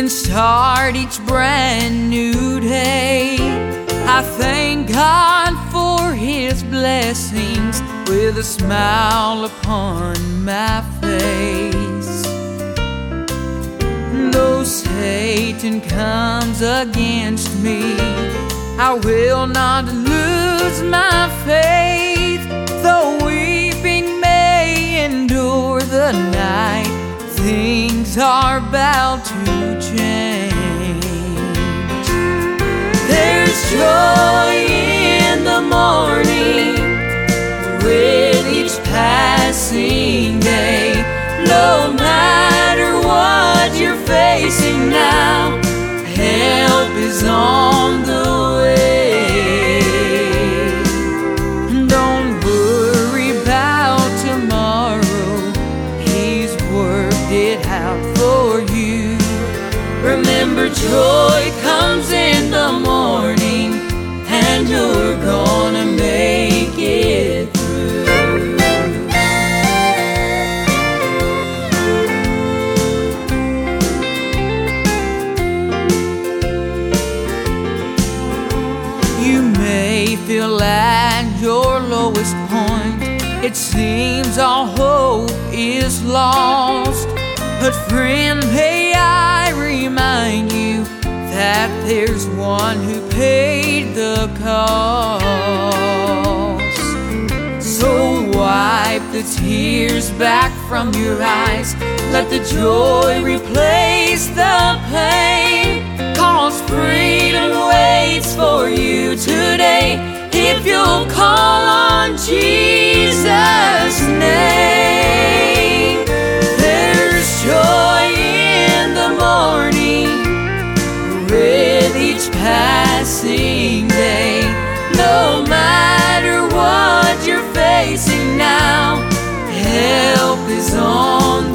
can start each brand new day. I thank God for His blessings with a smile upon my face. Though Satan comes against me, I will not lose my faith. Though weeping may endure the night, things are about to change. There's joy in the morning with each passing day. No matter what you're facing now, help is on the way. Don't worry about tomorrow, He's worked it out for you. Remember, joy comes in the morning, and you're gonna make it through. You may feel at your lowest point, it seems all hope is lost. But friend, may I remind you that there's one who paid the cost. So wipe the tears back from your eyes, let the joy replace the pain. 'Cause freedom waits for you today if you'll call on Jesus' name. There's joy in the morning with each passing day. No matter what you're facing now, help is on